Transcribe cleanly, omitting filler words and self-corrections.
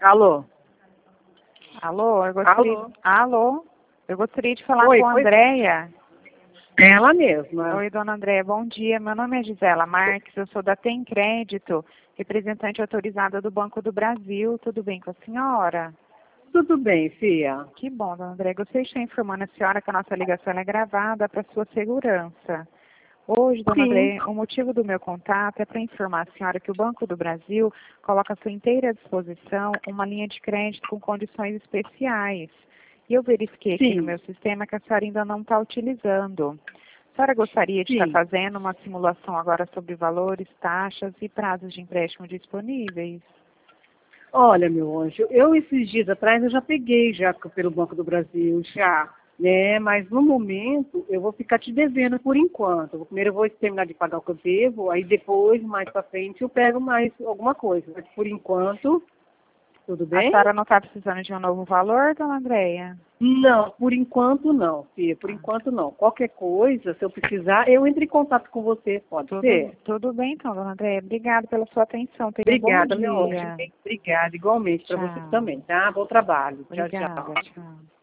Alô? Alô, Alô? Alô, eu gostaria de falar Oi, com a pois Andréia. ela mesma. Oi, dona Andréia, bom dia. Meu nome é Gisela Marques, eu sou da Tem Crédito, representante autorizada do Banco do Brasil. Tudo bem com a senhora? Tudo bem, filha? Que bom, dona Andréia. Gostaria de estar informando a senhora que a nossa ligação é gravada para sua segurança. Hoje, dona Sim. Andréia, o motivo do meu contato é para informar a senhora que o Banco do Brasil coloca à sua inteira disposição uma linha de crédito com condições especiais. E eu verifiquei aqui no Sim. meu sistema que a senhora ainda não está utilizando. A senhora gostaria de estar Sim. fazendo uma simulação agora sobre valores, taxas e prazos de empréstimo disponíveis? Olha, meu anjo, eu esses dias atrás eu já peguei já pelo Banco do Brasil, já, né? Mas no momento eu vou ficar te devendo por enquanto. Primeiro eu vou terminar de pagar o que eu devo, aí depois, mais pra frente, eu pego mais alguma coisa. Mas por enquanto, tudo A bem? senhora não está precisando de um novo valor, dona Andréia? Não, por enquanto não, filha, por enquanto não. Qualquer coisa, se eu precisar, eu entro em contato com você, pode ser? Tudo bem então, dona Andréia. Obrigada pela sua atenção. Tenha um bom Obrigada, meu anjo. dia. Obrigada, igualmente para você Tchau. também, tá? Bom trabalho. Tchau, Obrigada, tchau. tchau.